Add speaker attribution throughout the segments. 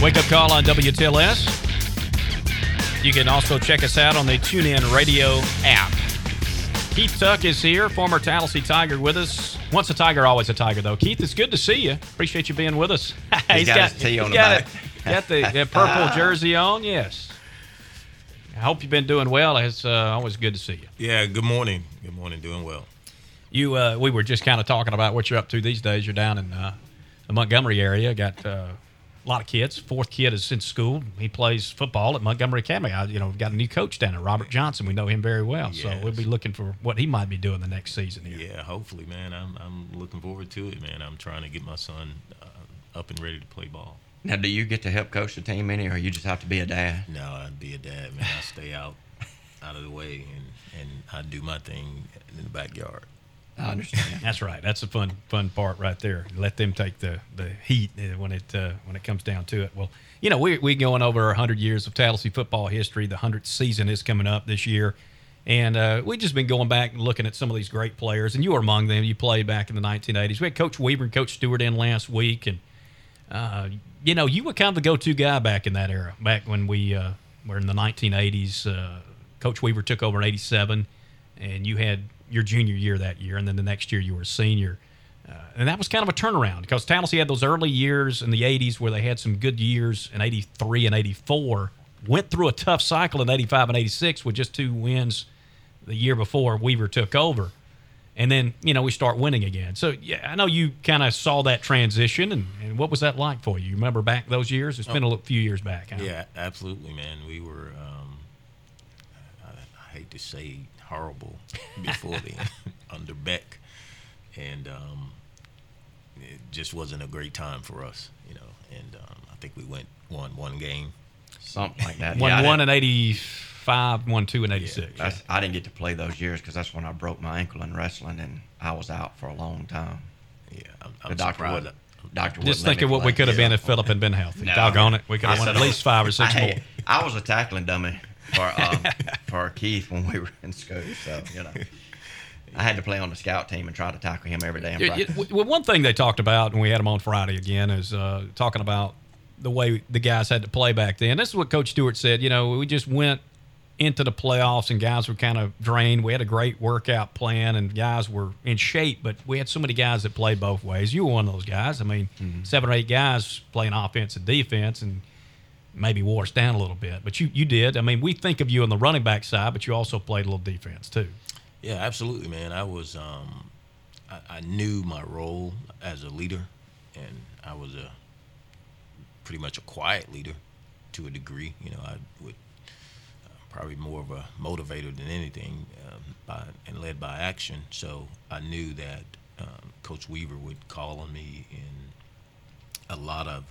Speaker 1: Wake Up Call on WTLS. You can also check us out on the TuneIn Radio app. Keith Tuck is here, former Tallahassee Tiger with us. Once a Tiger, always a Tiger, though. Keith, it's good to see you. Appreciate you being with us.
Speaker 2: He's got his tee on the back.
Speaker 1: Got the purple jersey on, yes. I hope you've been doing well. It's always good to see you.
Speaker 3: Yeah, good morning. Good morning, doing well.
Speaker 1: We were just kind of talking about what you're up to these days. You're down in the Montgomery area. Got a lot of kids. Fourth kid is in school. He plays football at Montgomery Academy. We've got a new coach down there, Robert Johnson. We know him very well,
Speaker 3: Yes.
Speaker 1: so we'll be looking for what he might be doing the next season here.
Speaker 3: Yeah, hopefully, man. I'm looking forward to it, man. I'm trying to get my son up and ready to play ball.
Speaker 2: Now, do you get to help coach the team any, or you just have to be a dad?
Speaker 3: No, I'd be a dad, man. I stay out of the way, and I do my thing in the backyard.
Speaker 2: I understand.
Speaker 1: That's right. That's the fun part right there. Let them take the heat when it comes down to it. Well, we're going over 100 years of Tallahassee football history. The 100th season is coming up this year. And we've just been going back and looking at some of these great players. And you were among them. You played back in the 1980s. We had Coach Weaver and Coach Stewart in last week. And, you were kind of the go-to guy back in that era, back when we were in the 1980s. Coach Weaver took over in 87, and you had your junior year that year, and then the next year you were a senior. And that was kind of a turnaround because Tallahassee had those early years in the 80s where they had some good years in 83 and 84, went through a tough cycle in 85 and 86 with just 2 wins the year before Weaver took over. And then, we start winning again. So, yeah, I know you kind of saw that transition, and what was that like for you? You remember back those years? It's been a few years back. Huh?
Speaker 3: Yeah, absolutely, man. We were, I hate to say horrible before then, under Beck. And it just wasn't a great time for us, And I think we won one game.
Speaker 2: Something like that.
Speaker 1: Won one in 85, won 2 in 86.
Speaker 2: Yeah, I didn't get to play those years because that's when I broke my ankle in wrestling, and I was out for a long time.
Speaker 3: Yeah,
Speaker 2: The
Speaker 3: I'm
Speaker 2: doctor
Speaker 3: surprised.
Speaker 2: wouldn't. Doctor
Speaker 1: Just
Speaker 2: wouldn't let
Speaker 1: think of
Speaker 2: me
Speaker 1: what we
Speaker 2: play.
Speaker 1: could have been if Phillip had been healthy.
Speaker 2: No.
Speaker 1: Doggone it. We could have won at least 5 or 6 more.
Speaker 2: Hey, I was a tackling dummy for Keith when we were in school, so I had to play on the scout team and try to tackle him every day in practice.
Speaker 1: Well, one thing they talked about, and we had them on Friday again, is talking about the way the guys had to play back then. This is what Coach Stewart said. We just went into the playoffs, and guys were kind of drained. We had a great workout plan, and guys were in shape, but we had so many guys that played both ways. You were one of those guys. I mean, 7 or 8 guys playing offense and defense, and maybe wore us down a little bit. But you did. I mean, we think of you on the running back side, but you also played a little defense too.
Speaker 3: Yeah, absolutely, man. I was, I knew my role as a leader, and I was pretty much a quiet leader to a degree. I would probably more of a motivator than anything, and led by action. So I knew that Coach Weaver would call on me in a lot of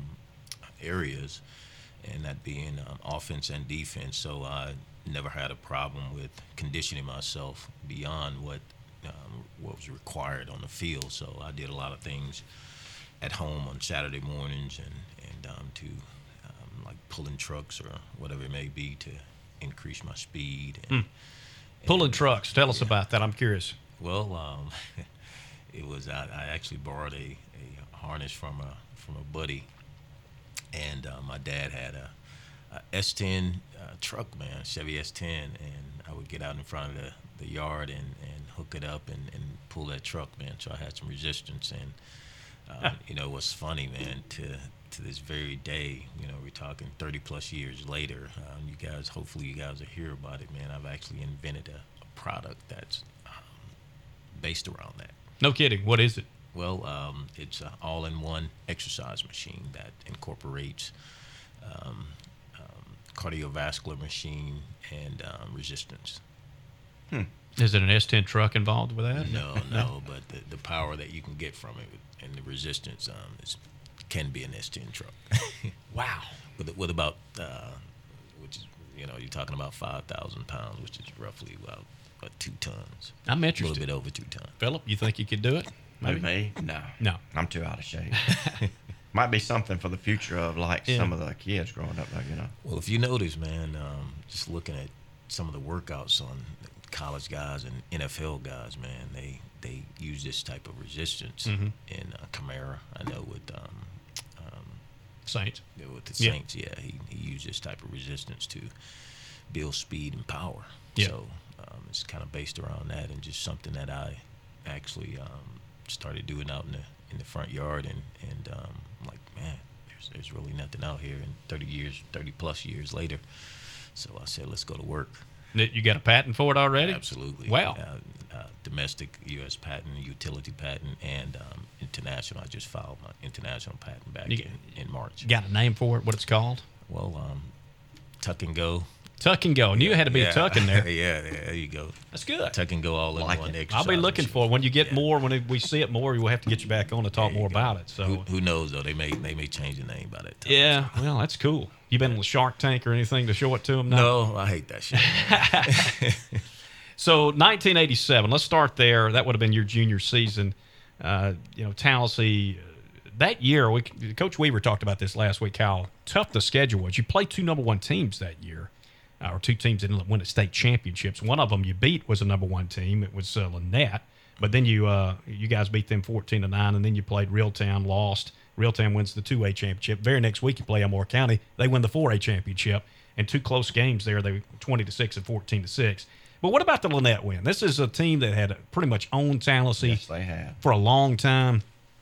Speaker 3: areas, and that being offense and defense. So I never had a problem with conditioning myself beyond what was required on the field. So I did a lot of things at home on Saturday mornings and to like pulling trucks or whatever it may be to increase my speed.
Speaker 1: Pulling trucks. Tell us about that. I'm curious.
Speaker 3: Well, it was I actually borrowed a harness from a buddy, and my dad had a S10 truck, man, Chevy S10, and I would get out in front of the yard and hook it up and pull that truck, man. So I had some resistance, and it was funny, man, to this very day, we're talking 30 plus years later. Hopefully you guys will hear about it, man. I've actually invented a product that's based around that.
Speaker 1: No kidding. What is it?
Speaker 3: Well, it's an all-in-one exercise machine that incorporates cardiovascular machine and resistance.
Speaker 1: Is it an S10 truck involved with that?
Speaker 3: No, but the power that you can get from it and the resistance can be an S10 truck.
Speaker 1: Wow.
Speaker 3: With about, which is, you're talking about 5,000 pounds, which is roughly about 2 tons.
Speaker 1: I'm interested.
Speaker 3: A little bit over 2 tons.
Speaker 1: Phillip, you think you could do it?
Speaker 2: Maybe me? No. I'm too out of shape. Might be something for the future of some of the kids growing up,
Speaker 3: Well, if you notice, man, just looking at some of the workouts on college guys and NFL guys, man, they use this type of resistance in Camara. I know with
Speaker 1: Saints.
Speaker 3: With the Saints, he used this type of resistance to build speed and power.
Speaker 1: Yeah.
Speaker 3: So it's kind of based around that, and just something that I actually started doing out in the front yard, and I'm like, man, there's really nothing out here. And 30 plus years later, so I said, let's go to work.
Speaker 1: You got a patent for it already?
Speaker 3: Absolutely.
Speaker 1: Wow.
Speaker 3: Domestic U.S. patent, utility patent, and international. I just filed my international patent back in March.
Speaker 1: You got a name for it? What it's called?
Speaker 3: Well, Tuck and Go.
Speaker 1: Tuck and Go. I knew it had to be a tuck in there.
Speaker 3: Yeah, there you go.
Speaker 1: That's good.
Speaker 3: Tuck and Go all in
Speaker 2: Like
Speaker 3: one
Speaker 2: it.
Speaker 3: exercise.
Speaker 1: I'll be looking for it. When you get more, when we see it more, we'll have to get you back on to talk more about it. So
Speaker 3: who knows though? They may change the name by that time.
Speaker 1: yeah, well, that's cool. You been on the Shark Tank or anything to show it to them?
Speaker 3: No, I hate that shit.
Speaker 1: So 1987. Let's start there. That would have been your junior season. Tallahassee. That year, Coach Weaver talked about this last week. How tough the schedule was. You played 2 number 1 teams that year. Or 2 teams that didn't win the state championships. One of them you beat was a number 1 team. It was Lynette. But then you guys beat them 14-9, and then you played Reeltown, lost. Reeltown wins the 2A championship. Very next week you play Elmore County. They win the 4A championship. And 2 close games there. They were 20-6 and 14-6. But what about the Lynette win? This is a team that had pretty much owned Tallahassee
Speaker 2: Yes, they have.
Speaker 1: for a long time.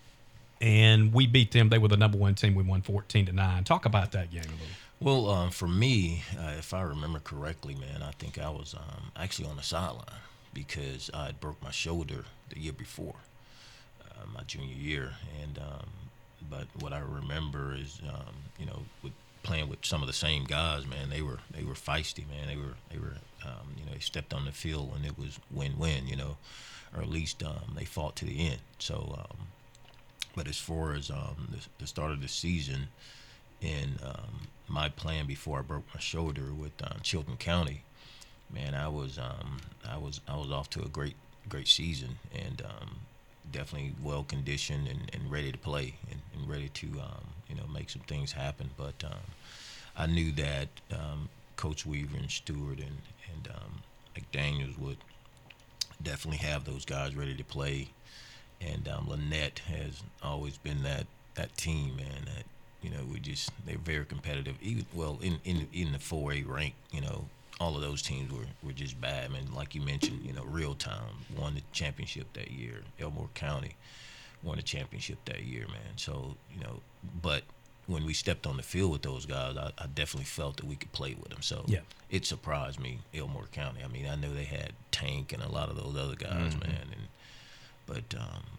Speaker 1: And we beat them. They were the number 1 team. We won 14-9. Talk about that game a little.
Speaker 3: Well, for me, if I remember correctly, man, I think I was actually on the sideline because I had broke my shoulder the year before, my junior year. And but what I remember is, with playing with some of the same guys, man, they were feisty, man. They were they stepped on the field and it was win-win, or at least they fought to the end. So, but as far as the start of the season, and my plan before I broke my shoulder with Chilton County, man, I was off to a great season, and definitely well conditioned and ready to play and ready to make some things happen. But I knew that Coach Weaver and Stewart and McDaniels would definitely have those guys ready to play, and Lynette has always been that team, man. That they're very competitive. Even in the 4A rank, all of those teams were just bad, man. Like you mentioned, Reeltown won the championship that year. Elmore County won the championship that year, man. So, but when we stepped on the field with those guys, I definitely felt that we could play with them. So it surprised me, Elmore County. I mean, I know they had Tank and a lot of those other guys, man. But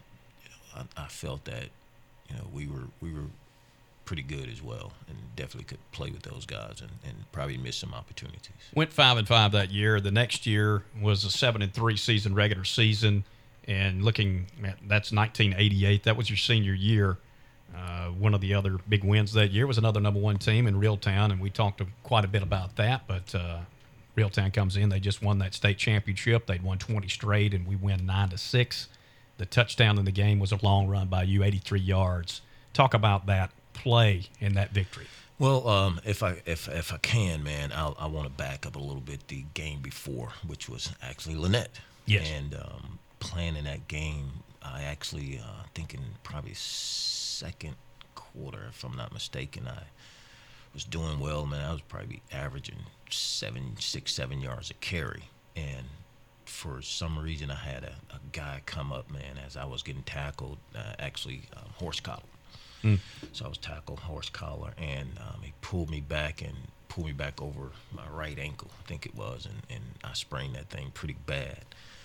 Speaker 3: I felt that, we were pretty good as well, and definitely could play with those guys and probably miss some opportunities.
Speaker 1: Went 5-5 that year. The next year was a 7-3 season, regular season, and looking at that's 1988. That was your senior year. One of the other big wins that year was another number 1 team in Reeltown, and we talked quite a bit about that. But Reeltown comes in; they just won that state championship. They'd won 20 straight, and we win 9-6. The touchdown in the game was a long run by you, 83 yards. Talk about that play in that victory.
Speaker 3: Well, if I can, man, I want to back up a little bit. The game before, which was actually Lynette.
Speaker 1: Yes.
Speaker 3: And playing in that game, I actually think in probably second quarter, if I'm not mistaken, I was doing well, man. I was probably averaging 6-7 yards a carry, and for some reason I had a guy come up, man, as I was getting tackled, horse collar. So I was tackled horse collar, and he pulled me back over my right ankle, I think it was, and I sprained that thing pretty bad.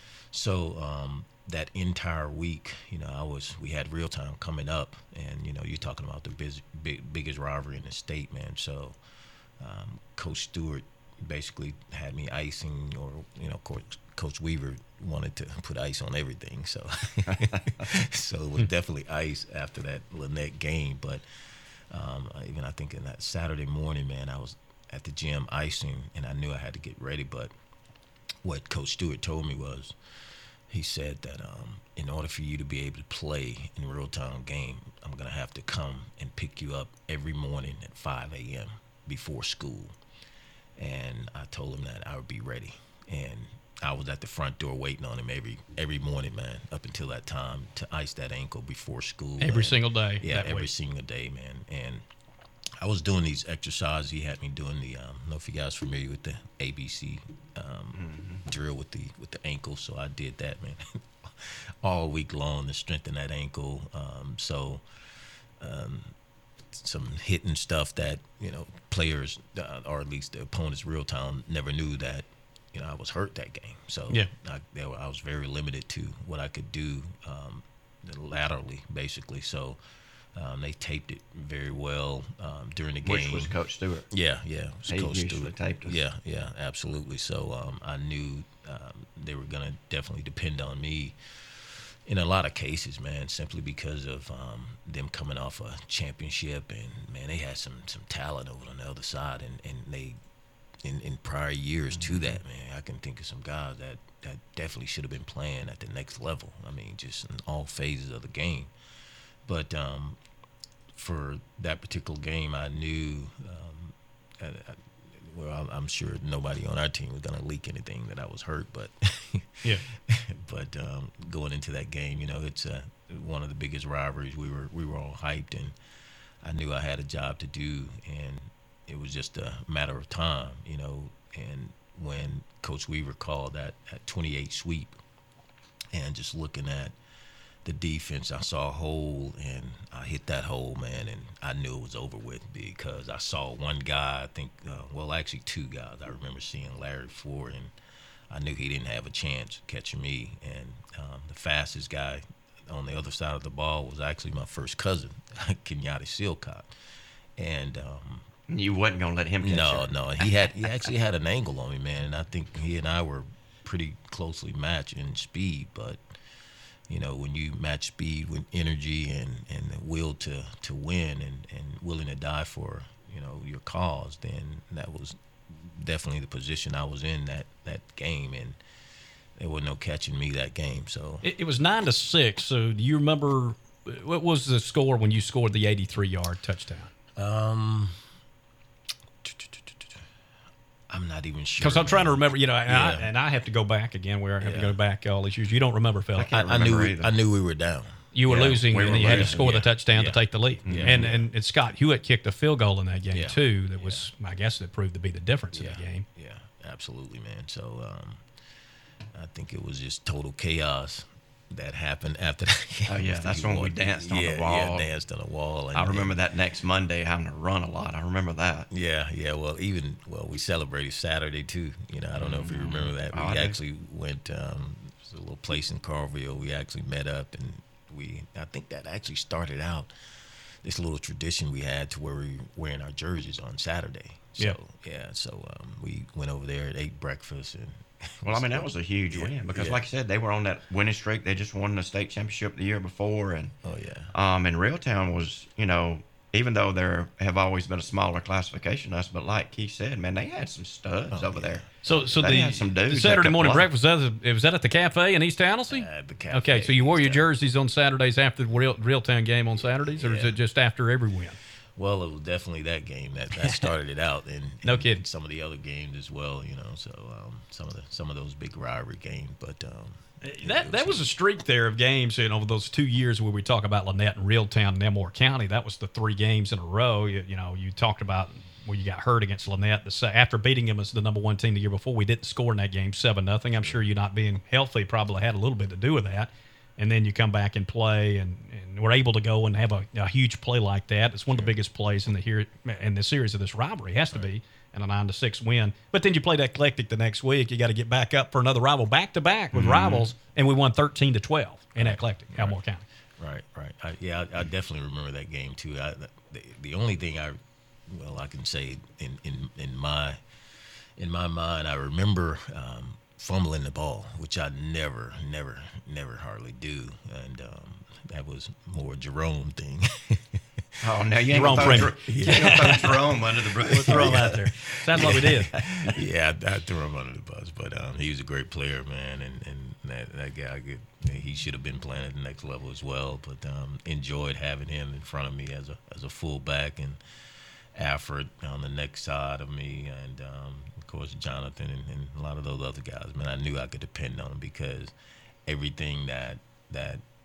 Speaker 3: So that entire week, we had Reeltown coming up, and you're talking about the biggest rivalry in the state, man. So Coach Stewart basically had me icing, or Coach Weaver wanted to put ice on everything, so it was definitely ice after that Lynette game. But even I think in that Saturday morning, man, I was at the gym icing, and I knew I had to get ready. But what Coach Stewart told me was, he said that in order for you to be able to play in a Reeltown game, I'm gonna have to come and pick you up every morning at 5 a.m. before school. And I told him that I would be ready, and I was at the front door waiting on him every morning, man, up until that time, to ice that ankle before school.
Speaker 1: Every single day.
Speaker 3: Yeah,
Speaker 1: that
Speaker 3: every
Speaker 1: week.
Speaker 3: single day, man. And I was doing these exercises. He had me doing the. I don't know if you guys are familiar with the ABC drill with the ankle. So I did that, man, all week long to strengthen that ankle. Some hitting stuff that players or at least the opponents real time never knew that I was hurt that game. So
Speaker 1: yeah,
Speaker 3: I was very limited to what I could do laterally, basically. So. They taped it very well during the game.
Speaker 2: Which was Coach Stewart.
Speaker 3: Yeah, it was
Speaker 2: He
Speaker 3: Coach
Speaker 2: usually
Speaker 3: Stewart.
Speaker 2: taped us.
Speaker 3: Yeah, absolutely. So I knew they were going to definitely depend on me in a lot of cases, man, simply because of them coming off a championship. And, man, they had some talent over on the other side. And they, in prior years to that, man, I can think of some guys that definitely should have been playing at the next level. I mean, just in all phases of the game. But for that particular game, I knew, I'm sure nobody on our team was going to leak anything that I was hurt. But
Speaker 1: yeah.
Speaker 3: But going into that game, it's one of the biggest rivalries. We were all hyped, and I knew I had a job to do, and it was just a matter of time, And when Coach Weaver called that 28 sweep, and just looking at the defense, I saw a hole, and I hit that hole, man, and I knew it was over with because I saw one guy, I think, actually two guys. I remember seeing Larry Ford, and I knew he didn't have a chance catching me. And the fastest guy on the other side of the ball was actually my first cousin, Kenyatta Silcott. And
Speaker 2: you wasn't going to let him catch
Speaker 3: No. He actually had an angle on me, man, and I think he and I were pretty closely matched in speed, but when you match speed with energy and the will to win and willing to die for, your cause, then that was definitely the position I was in that game, and there was no catching me that game. So
Speaker 1: it was 9-6. So do you remember what was the score when you scored the 83-yard touchdown?
Speaker 3: I'm not even sure.
Speaker 1: Because I'm trying to remember, and I have to go back again where I have to go back all these years. You don't remember, Phil.
Speaker 3: I knew we were down.
Speaker 1: You were losing,
Speaker 2: we
Speaker 1: and
Speaker 2: were
Speaker 1: you had to
Speaker 2: losing.
Speaker 1: score the touchdown to take the lead.
Speaker 3: Yeah.
Speaker 1: And Scott Hewitt kicked a field goal in that game, too, that was, I guess, that proved to be the difference in the game.
Speaker 3: Yeah, absolutely, man. So I think it was just total chaos that happened after that game.
Speaker 2: Oh, yeah, that's when we danced on the wall.
Speaker 3: Yeah, danced on the wall.
Speaker 2: I remember that next Monday having to run a lot. I remember that.
Speaker 3: Yeah. Well, we celebrated Saturday, too. I don't know if you remember that. We actually went to a little place in Carville. We actually met up, and I think that actually started out this little tradition we had to where we were wearing our jerseys on Saturday. So, so we went over there and ate breakfast. And
Speaker 2: well, I mean, that was a huge win because, like I said, they were on that winning streak. They just won the state championship the year before. And, and Reeltown was, even though there have always been a smaller classification than us, but like Keith said, man, they had some studs over there.
Speaker 1: So
Speaker 2: they had some dudes
Speaker 1: the Saturday
Speaker 2: that could
Speaker 1: morning
Speaker 2: play.
Speaker 1: breakfast, was that at the cafe in East Annecy?
Speaker 3: At the cafe.
Speaker 1: Okay, so you wore your jerseys on Saturdays after the Reeltown game on Saturdays, or is it just after every win?
Speaker 3: Well, it was definitely that game that started it out, and
Speaker 1: no kidding.
Speaker 3: And some of the other games as well, So some of those big rivalry games, but
Speaker 1: that was a streak there of games, those 2 years where we talk about Lynette and Reeltown and Elmore County. That was the 3 games in a row. You talked about where you got hurt against Lynette. After beating them as the number 1 team the year before, we didn't score in that game 7-0. I'm sure you not being healthy probably had a little bit to do with that. And then you come back and play, and we're able to go and have a huge play like that. It's one of the biggest plays in the series of this rivalry. It has to be. And a 9-6 win. But then you played Eclectic the next week. You got to get back up for another rival, back to back with rivals, and we won 13-12 in Eclectic, Elmore County.
Speaker 3: Right. I definitely remember that game too. The only thing I can say in my mind, I remember fumbling the ball, which I never hardly do, and that was more a Jerome thing.
Speaker 2: Oh, now you ain't going to throw Jerome under the bus.
Speaker 1: We'll throw him out there. Sounds like we did.
Speaker 3: Yeah, I threw him under the bus, but he was a great player, man, and that guy, he should have been playing at the next level as well. But enjoyed having him in front of me as a fullback, and Alfred on the next side of me, and of course Jonathan and a lot of those other guys. Man, I knew I could depend on them because everything that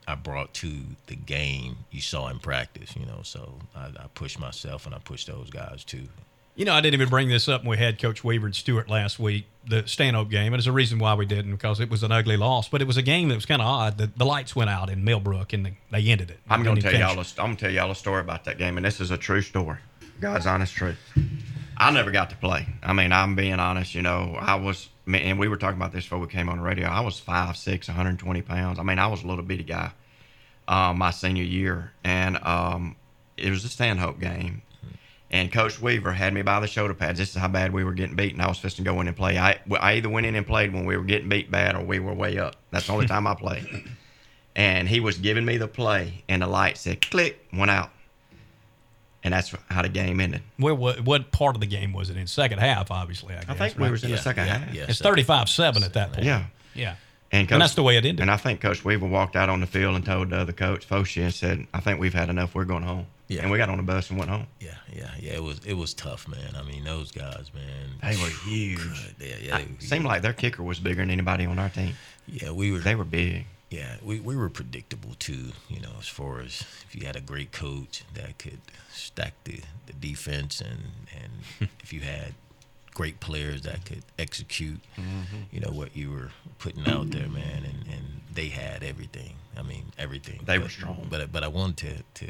Speaker 3: I brought to the game you saw in practice, you know. So I pushed myself and I pushed those guys too.
Speaker 1: You know, I didn't even bring this up when we had Coach Weaver and Stewart last week, the Stanhope game. And there's a reason why we didn't, because it was an ugly loss. But it was a game that was kind of odd. The lights went out in Millbrook, and they ended it.
Speaker 2: I'm going to tell y'all a story about that game, and this is a true story. God's honest truth. I never got to play. I mean, I'm being honest. You know, and we were talking about this before we came on the radio. I was 5'6", 120 pounds. I mean, I was a little bitty guy my senior year. And it was a Stanhope game. And Coach Weaver had me by the shoulder pads. This is how bad we were getting beat, and I was supposed to go in and play. I either went in and played when we were getting beat bad or we were way up. That's the only time I played. And he was giving me the play, and the light said, click, went out. And that's how the game ended.
Speaker 1: What part of the game was it in? Second half, obviously, I guess.
Speaker 2: I think we was in the second half.
Speaker 3: Yeah,
Speaker 1: it's 35-7 at that point.
Speaker 2: Yeah.
Speaker 1: And that's the way it ended.
Speaker 2: And I think Coach Weaver walked out on the field and told the other coach, Foshie, and said, I think we've had enough. We're going home. Yeah. And we got on the bus and went home.
Speaker 3: Yeah. It was tough, man. I mean, those guys, man.
Speaker 2: They were huge. It seemed like their kicker was bigger than anybody on our team.
Speaker 3: Yeah,
Speaker 2: They were big.
Speaker 3: Yeah, we were predictable too, you know, as far as if you had a great coach that could stack the defense and if you had great players that could execute, you know, what you were putting out there, man, and they had everything. I mean, everything.
Speaker 2: They were strong.
Speaker 3: But I wanted to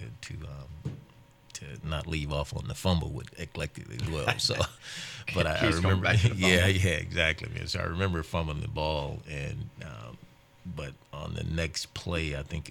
Speaker 3: not leave off on the fumble with eclectic as well. So, but I remember, yeah, exactly, man. So I remember fumbling the ball, and but on the next play, I think,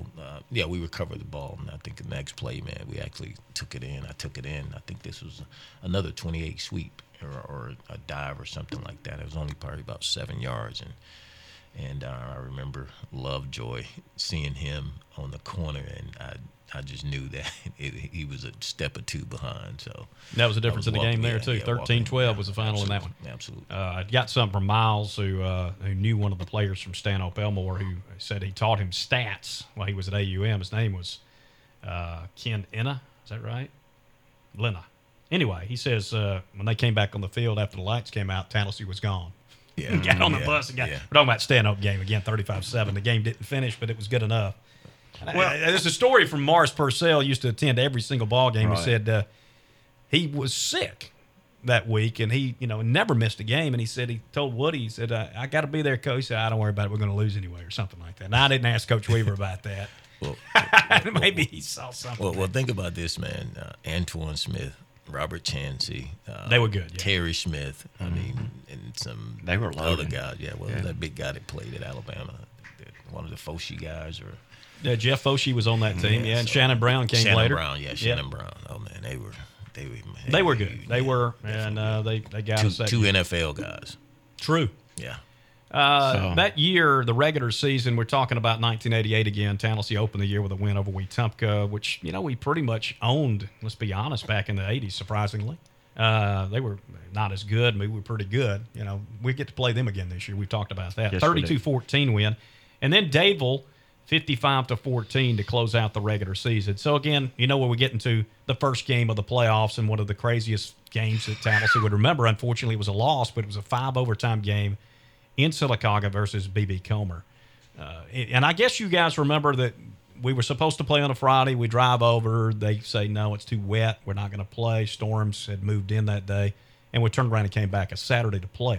Speaker 3: we recovered the ball, and I think the next play, man, we actually took it in. I took it in. I think this was another 28 sweep or a dive or something like that. It was only probably about 7 yards, and I remember Lovejoy seeing him on the corner, and I just knew that he was a step or two behind. So
Speaker 1: that was the difference in the game there, too. 13-12 was the final in that one.
Speaker 3: Absolutely.
Speaker 1: I got something from Miles, who knew one of the players from Stanhope Elmore, who said he taught him stats while he was at AUM. His name was Ken Enna. Is that right? Lena. Anyway, he says when they came back on the field after the lights came out, Tallahassee was gone.
Speaker 3: Yeah.
Speaker 1: Got on the bus and got. We're talking about Stanhope game again, 35-7. The game didn't finish, but it was good enough. Well, there's a story from Morris Purcell, used to attend every single ball game. Right. He said he was sick that week, and he never missed a game. And he said he told Woody, he said, I got to be there, Coach. He said, don't worry about it. We're going to lose anyway, or something like that. And I didn't ask Coach Weaver about that. Well, maybe he saw something.
Speaker 3: Well, think about this, man. Antoine Smith, Robert Chansey.
Speaker 1: They were good. Yeah.
Speaker 3: Terry Smith. I mean, and some
Speaker 2: they were
Speaker 3: other guys. Yeah, that big guy that played at Alabama, one of the Foshie guys, or.
Speaker 1: Yeah, Jeff Foshie was on that team. And Shannon Brown came later.
Speaker 3: Shannon Brown. Oh man, they
Speaker 1: were good. Huge, they were, and they got us
Speaker 3: two NFL guys.
Speaker 1: True.
Speaker 3: Yeah.
Speaker 1: That year, the regular season, we're talking about 1988 again. Tallahassee opened the year with a win over Wetumpka, which we pretty much owned. Let's be honest, back in the 80s, surprisingly. They were not as good. We were pretty good. We get to play them again this year. We've talked about that. Yes, 32-14 win, and then Dadeville. 55-14 to close out the regular season. So, again, when we get into the first game of the playoffs and one of the craziest games that Tallahassee would remember, unfortunately, it was a loss, but it was a 5-overtime game in Sylacauga versus B.B. Comer. And I guess you guys remember that we were supposed to play on a Friday. We drive over. They say, no, it's too wet. We're not going to play. Storms had moved in that day. And we turned around and came back a Saturday to play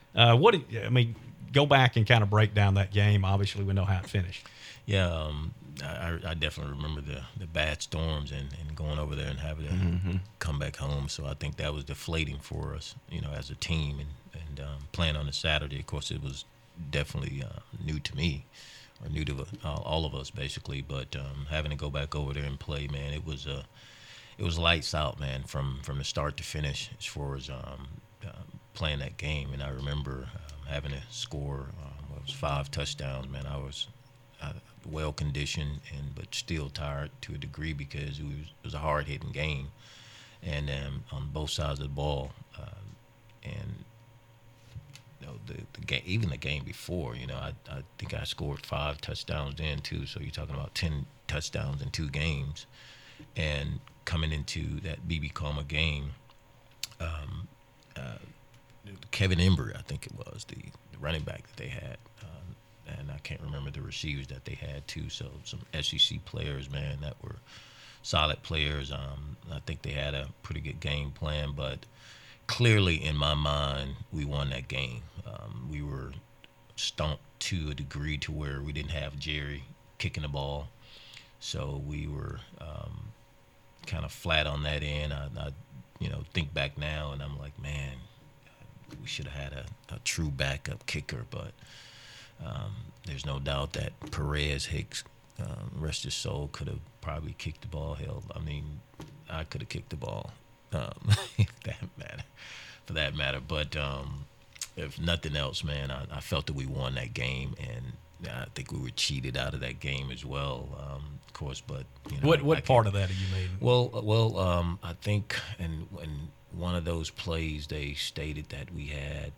Speaker 1: it. Go back and kind of break down that game. Obviously, we know how it finished.
Speaker 3: Yeah, I definitely remember the bad storms and going over there and having to come back home. So I think that was deflating for us, as a team. And playing on a Saturday, of course, it was definitely new to me, or new to all of us, basically. But having to go back over there and play, man, it was lights out, man, from the start to finish as far as playing that game. And I remember having to score it was 5 touchdowns, man. I was well conditioned but still tired to a degree because it was a hard hitting game, and on both sides of the ball, and the game, even the game before, I think I scored 5 touchdowns then too. So you're talking about 10 touchdowns in 2 games, and coming into that B.B. Comer game, Kevin Embry, I think it was the running back that they had. I can't remember the receivers that they had too. So some SEC players, man, that were solid players. I think they had a pretty good game plan, but clearly in my mind, we won that game. We were stumped to a degree to where we didn't have Jerry kicking the ball, so we were kind of flat on that end. I think back now, and I'm like, man, we should have had a true backup kicker, but there's no doubt that Perez Hicks, rest his soul, could have probably kicked the ball. Hell, I mean, I could have kicked the ball, for that matter. But if nothing else, man, I felt that we won that game, and I think we were cheated out of that game as well, of course. But
Speaker 1: what part of that do you mean?
Speaker 3: Well, I think in one of those plays they stated that we had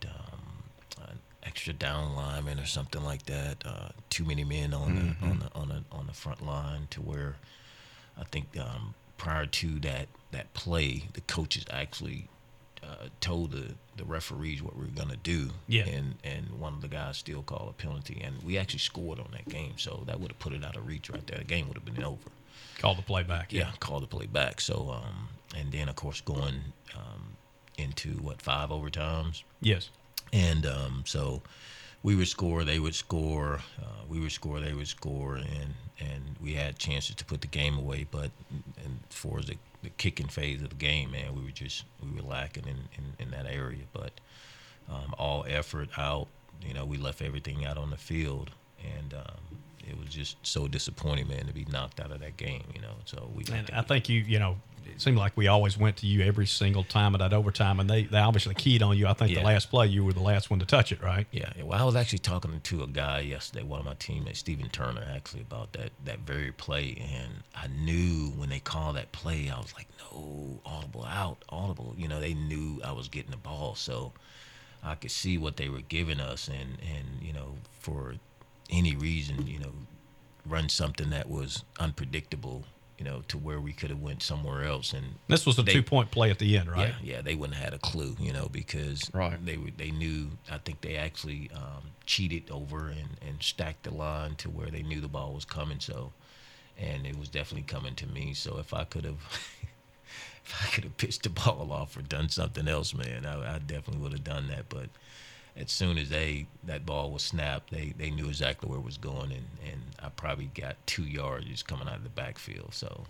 Speaker 3: an extra down lineman or something like that. Too many men on the front line, to where I think prior to that play, the coaches actually told the referees what we were gonna do.
Speaker 1: Yeah.
Speaker 3: And one of the guys still called a penalty, and we actually scored on that game, so that would have put it out of reach right there. The game would have been over.
Speaker 1: Call the play back.
Speaker 3: Yeah, call the play back. So and then of course going into 5 overtimes.
Speaker 1: Yes.
Speaker 3: And so we would score, they would score, we would score, they would score, and we had chances to put the game away. But as far as the kicking phase of the game, man, we were lacking in that area. But all effort out, we left everything out on the field, and it was just so disappointing, man, to be knocked out of that game. So
Speaker 1: I think it seemed like we always went to you every single time at that overtime, and they obviously keyed on you. I think the last play, you were the last one to touch it, right?
Speaker 3: Yeah. Well, I was actually talking to a guy yesterday, one of my teammates, Stephen Turner, actually, about that very play, and I knew when they called that play, I was like, no, audible. They knew I was getting the ball, so I could see what they were giving us, and for any reason, run something that was unpredictable, to where we could have went somewhere else. And
Speaker 1: this was a 2-point play at the end, right?
Speaker 3: Yeah, they wouldn't have had a clue, because they knew. I think they actually cheated over and stacked the line to where they knew the ball was coming. So, and it was definitely coming to me. So if I could have, pitched the ball off or done something else, man, I definitely would have done that. But as soon as that ball was snapped, they knew exactly where it was going, and I probably got 2 yards just coming out of the backfield. So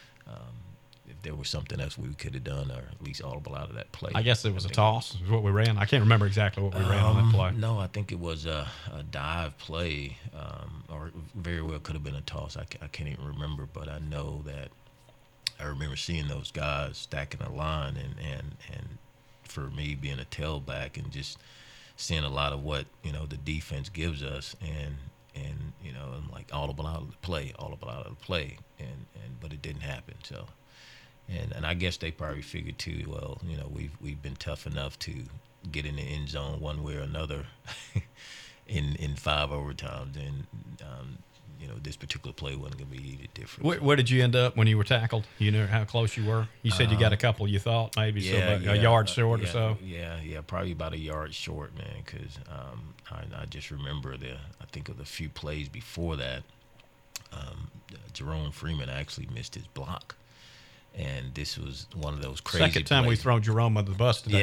Speaker 3: if there was something else we could have done, or at least audible out of that play.
Speaker 1: I guess it was a toss is what we ran. I can't remember exactly what we ran on that play.
Speaker 3: No, I think it was a dive play, or very well could have been a toss. I can't even remember, but I know that I remember seeing those guys stacking a line, and for me being a tailback and just seeing a lot of what the defense gives us, and I'm like audible out of the play, and but it didn't happen. So, and I guess they probably figured too. Well, we've been tough enough to get in the end zone one way or another in 5 overtimes, and this particular play wasn't going to be any different.
Speaker 1: Where did you end up when you were tackled? You know how close you were? You said you got a couple, you thought, maybe, a yard short or so?
Speaker 3: Yeah, probably about a yard short, man, because I just remember I think of the few plays before that, Jerome Freeman actually missed his block. And this was one of those crazy
Speaker 1: Second time
Speaker 3: plays.
Speaker 1: We've thrown Jerome under the bus today.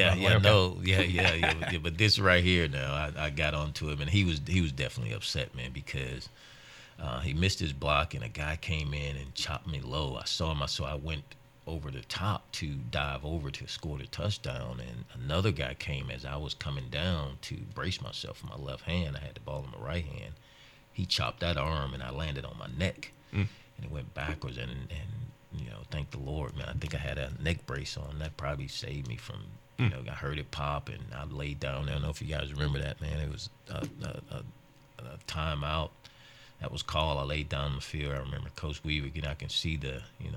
Speaker 3: Yeah. But this right here now, I got onto him, and he was definitely upset, man, because he missed his block, and a guy came in and chopped me low. I saw him, so I went over the top to dive over to score the touchdown, and another guy came as I was coming down to brace myself with my left hand. I had the ball in my right hand. He chopped that arm, and I landed on my neck, and it went backwards, and thank the Lord, man. I think I had a neck brace on. That probably saved me from, I heard it pop, and I laid down there. I don't know if you guys remember that, man. It was a timeout that was called. I laid down on the field. I remember Coach Weaver, I can see the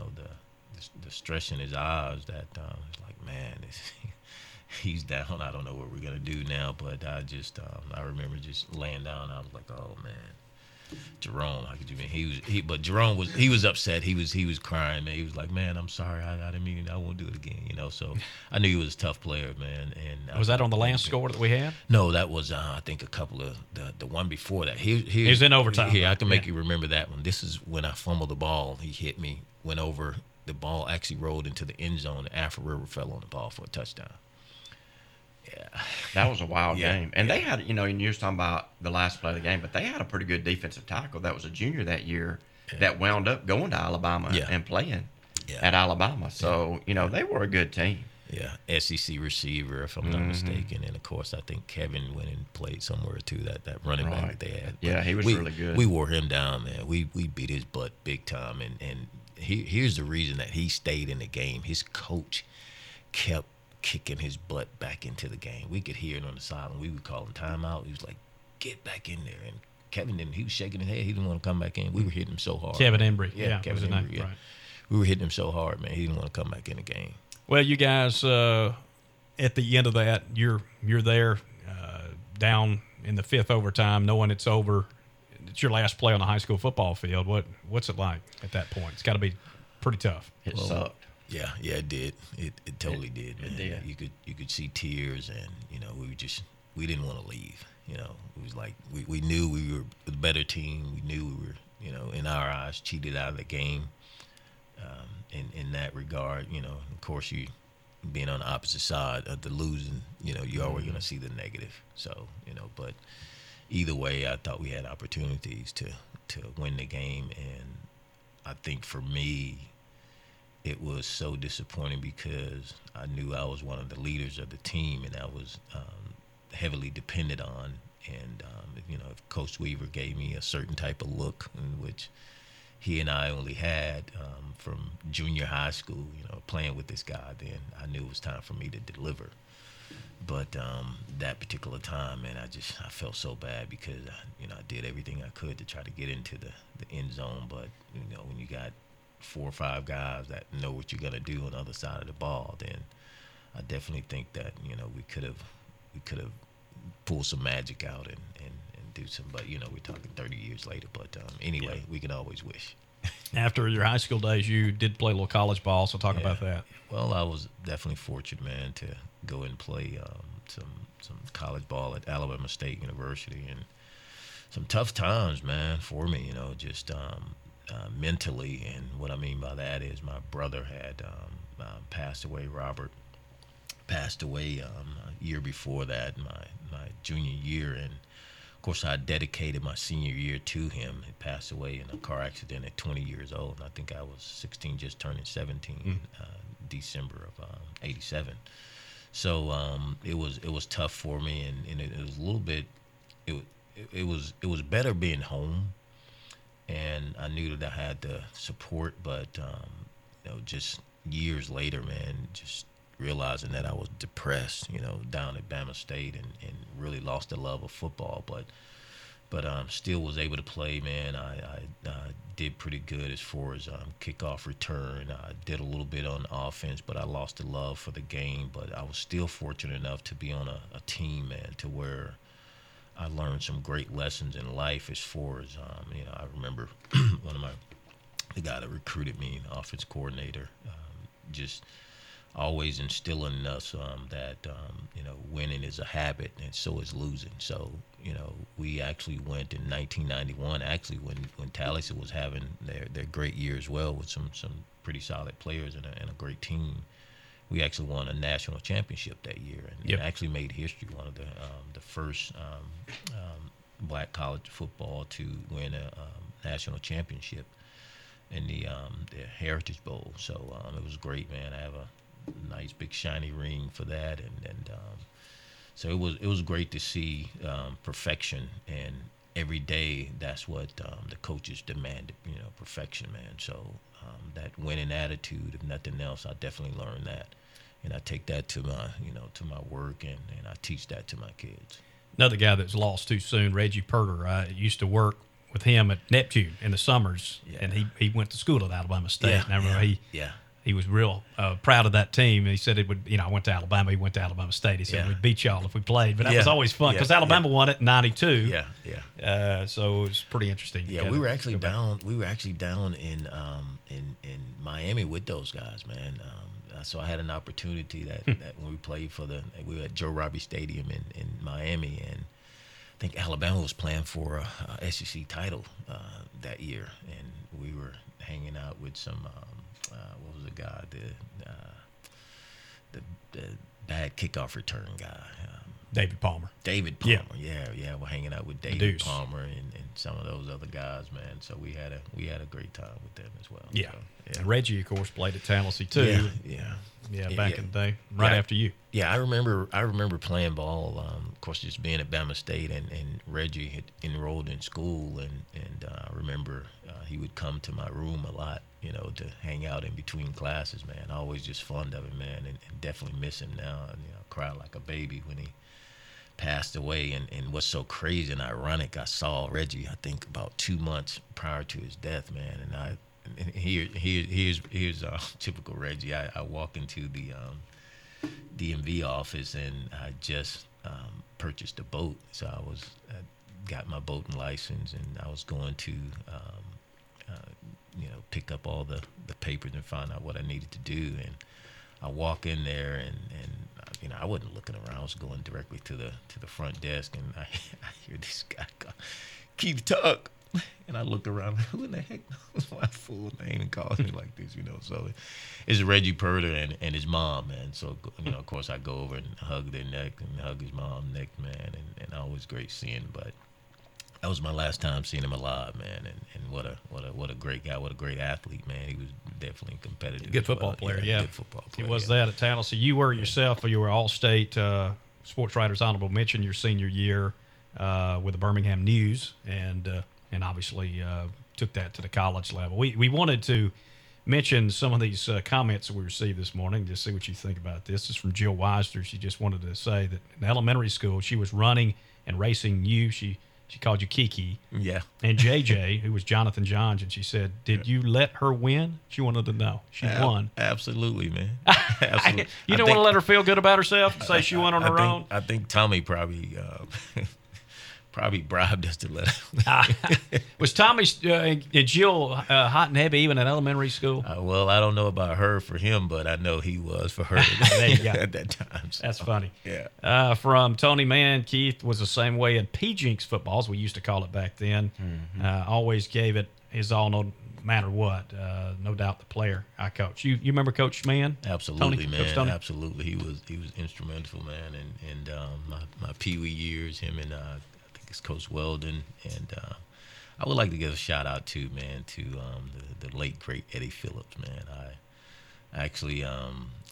Speaker 3: stress in his eyes that it's like, man, he's down. I don't know what we're going to do now. But I remember just laying down. I was like, oh, man. Jerome, how could you mean? But Jerome was upset. He was crying, man. He was like, man, I'm sorry. I didn't mean it. I won't do it again, So I knew he was a tough player, man. And
Speaker 1: was that on the last score that we had?
Speaker 3: No, that was I think a couple of the one before that.
Speaker 1: He was in overtime.
Speaker 3: Here, I can make you remember that one. This is when I fumbled the ball. He hit me, went over. The ball actually rolled into the end zone. Alfred River fell on the ball for a touchdown. Yeah,
Speaker 2: that was a wild game. And they had, and you were talking about the last play of the game, but they had a pretty good defensive tackle that was a junior that year that wound up going to Alabama and playing at Alabama. So, they were a good team.
Speaker 3: Yeah, SEC receiver, if I'm not mistaken. And, of course, I think Kevin went and played somewhere, too, that running back that they had.
Speaker 2: But he was really good.
Speaker 3: We wore him down, man. We beat his butt big time. And here's the reason that he stayed in the game. His coach kept kicking his butt back into the game. We could hear it on the sideline. We would call him timeout. He was like, get back in there. And Kevin he was shaking his head. He didn't want to come back in. We were hitting him so hard.
Speaker 1: Kevin Embry.
Speaker 3: Kevin Embry. Right. We were hitting him so hard, man. He didn't want to come back in the game.
Speaker 1: Well, you guys, at the end of that, you're there down in the fifth overtime, knowing it's over. It's your last play on the high school football field. What's it like at that point? It's got to be pretty tough.
Speaker 2: It sucked.
Speaker 3: Yeah, it did. It totally did, man.
Speaker 2: It did.
Speaker 3: You could see tears, and we didn't want to leave. It was like we knew we were the better team. We knew we were, in our eyes, cheated out of the game. In that regard, of course, you being on the opposite side of the losing, you're always going to see the negative. So, but either way, I thought we had opportunities to win the game, and I think for me, it was so disappointing because I knew I was one of the leaders of the team, and I was heavily dependent on. And if Coach Weaver gave me a certain type of look, in which he and I only had from junior high school, playing with this guy, then I knew it was time for me to deliver. But that particular time, man, I felt so bad because I did everything I could to try to get into the end zone. But when you got 4 or 5 guys that know what you're gonna do on the other side of the ball, then I definitely think that we could have pulled some magic out and do some. But we're talking 30 years later. But anyway, we can always wish.
Speaker 1: After your high school days, you did play a little college ball, so talk about that.
Speaker 3: Well, I was definitely fortunate, man, to go and play some college ball at Alabama State University, and some tough times, man, for me, just mentally. And what I mean by that is my brother had passed away. Robert passed away a year before that, my junior year, and of course I dedicated my senior year to him. He passed away in a car accident at 20 years old. I think I was 16, just turning 17, December of '87. So it was tough for me, and it was a little bit. It was better being home, and I knew that I had the support, but just years later, man, just realizing that I was depressed, down at Bama State, and really lost the love of football, but still was able to play, man. I did pretty good as far as kickoff return. I did a little bit on offense, but I lost the love for the game. But I was still fortunate enough to be on a team, man, to where I learned some great lessons in life as far as, I remember the guy that recruited me, the offense coordinator, just always instilling in us that winning is a habit, and so is losing. So we actually went in 1991, actually when Taliesin was having their great year as well, with some pretty solid players and a great team. We actually won a national championship that year, and actually made history. One of the first black college football to win a national championship in the Heritage Bowl. So it was great, man. I have a nice big shiny ring for that, and so it was great to see perfection, and every day that's what the coaches demanded, perfection, man. So that winning attitude, if nothing else, I definitely learned that, and I take that to my to my work, and I teach that to my kids.
Speaker 1: Another guy that's lost too soon, Reggie Perder. I used to work with him at Neptune in the summers, and he went to school at Alabama State. And I remember he was real proud of that team. He said it would, I went to Alabama. He went to Alabama State. He said we'd beat y'all if we played. But that was always fun because Alabama won it in '92.
Speaker 3: Yeah.
Speaker 1: So it was pretty interesting.
Speaker 3: Yeah, we were actually down. We were actually down in Miami with those guys, man. So I had an opportunity that when we played we were at Joe Robbie Stadium in Miami, and I think Alabama was playing for a SEC title that year, and we were hanging out with some. What was the guy? The bad kickoff return guy.
Speaker 1: David Palmer.
Speaker 3: Yeah. We're hanging out with David Palmer and some of those other guys, man. So we had a great time with them as well.
Speaker 1: Yeah.
Speaker 3: So,
Speaker 1: And Reggie, of course, played at Tallahassee too. Yeah, back in the day, after you.
Speaker 3: Yeah, I remember playing ball. Of course, just being at Bama State, and Reggie had enrolled in school, and I remember he would come to my room a lot, to hang out in between classes, man. Always just fond of him, man, and definitely miss him now. And cried like a baby when he passed away. And what's so crazy and ironic, I saw Reggie, I think about 2 months prior to his death, man, and here's typical Reggie. I walk into the DMV office, and I just purchased a boat. So I got my boating license, and I was going to pick up all the papers and find out what I needed to do. And I walk in there, and I wasn't looking around. I was going directly to the front desk, and I hear this guy go, "Keith Tuck." And I looked around, who in the heck knows my full name and calls me like this, So it's Reggie Purder and his mom, man. So, of course, I go over and hug their neck and hug his mom's neck, man. And always great seeing him. But that was my last time seeing him alive, man. And what a great guy, what a great athlete, man. He was definitely competitive.
Speaker 1: Good football player, yeah.
Speaker 3: Good football player.
Speaker 1: He was that at Tallahassee. You were yourself, you were All-State Sports Writers Honorable Mention your senior year with the Birmingham News, and obviously took that to the college level. We wanted to mention some of these comments that we received this morning, just see what you think about this. This is from Jill Weister. She just wanted to say that in elementary school, she was running and racing you. She called you Kiki.
Speaker 3: Yeah.
Speaker 1: And JJ, who was Jonathan Johns, and she said, did you let her win? She wanted to know. She won.
Speaker 3: Absolutely, man. Absolutely.
Speaker 1: You don't want to let her feel good about herself and say she won on her own?
Speaker 3: I think Tommy probably bribed us to let her.
Speaker 1: Was Tommy and Jill hot and heavy even in elementary school?
Speaker 3: Well, I don't know about her for him, but I know he was for her
Speaker 1: there you go.
Speaker 3: at that time. So.
Speaker 1: That's funny.
Speaker 3: Yeah.
Speaker 1: From Tony Mann, Keith was the same way in P-Jinx football, as we used to call it back then. Mm-hmm. Always gave it his all, no matter what. No doubt the player I coached. You remember Coach Mann?
Speaker 3: Absolutely,
Speaker 1: Tony?
Speaker 3: man.
Speaker 1: Coach Tony?
Speaker 3: Absolutely. He was instrumental, man. And my Pee Wee years, him and it's Coach Weldon, and I would like to give a shout out to the late great Eddie Phillips, man. I actually I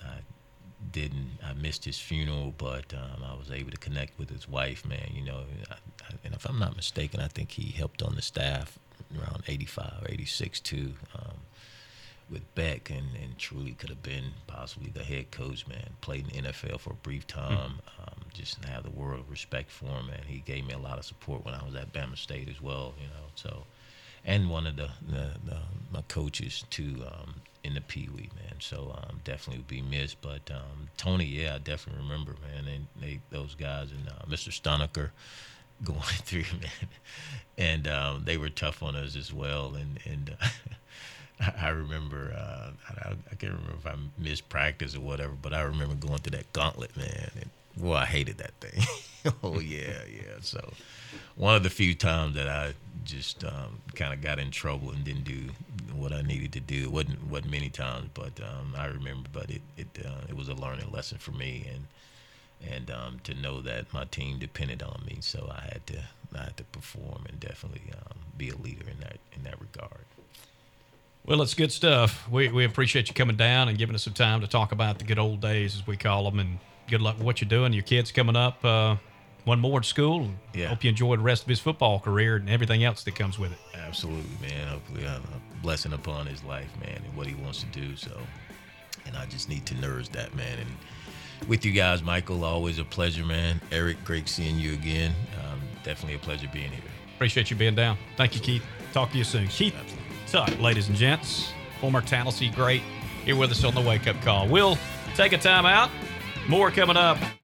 Speaker 3: missed his funeral, but I was able to connect with his wife, man. And if I'm not mistaken, I think he helped on the staff around 85, 86 too. With Beck, and truly could have been possibly the head coach, man. Played in the NFL for a brief time. Just have the world of respect for him, man. He gave me a lot of support when I was at Bama State as well, So, and one of my coaches too in the Pee Wee, man. So definitely would be missed. But Tony, yeah, I definitely remember, man. And those guys and Mr. Stonecker going through, man. And they were tough on us as well. And I remember, I can't remember if I missed practice or whatever, but I remember going through that gauntlet, man. And, well, I hated that thing. Oh, yeah. So one of the few times that I just kind of got in trouble and didn't do what I needed to do. It wasn't many times, but I remember. But it was a learning lesson for me, and to know that my team depended on me, so I had to perform and definitely be a leader in that regard.
Speaker 1: Well, it's good stuff. We appreciate you coming down and giving us some time to talk about the good old days, as we call them, and good luck with what you're doing. Your kid's coming up one more at school.
Speaker 3: Yeah.
Speaker 1: Hope you enjoy the rest of his football career and everything else that comes with it.
Speaker 3: Absolutely, man. Hopefully a blessing upon his life, man, and what he wants to do. So, and I just need to nourish that, man. And with you guys, Michael, always a pleasure, man. Eric, great seeing you again. Definitely a pleasure being here.
Speaker 1: Appreciate you being down. Thank you, Keith. Talk to you soon. Keith Tuck, ladies and gents, former Tallahassee great, here with us on the Wake Up Call. We'll take a time out. More coming up.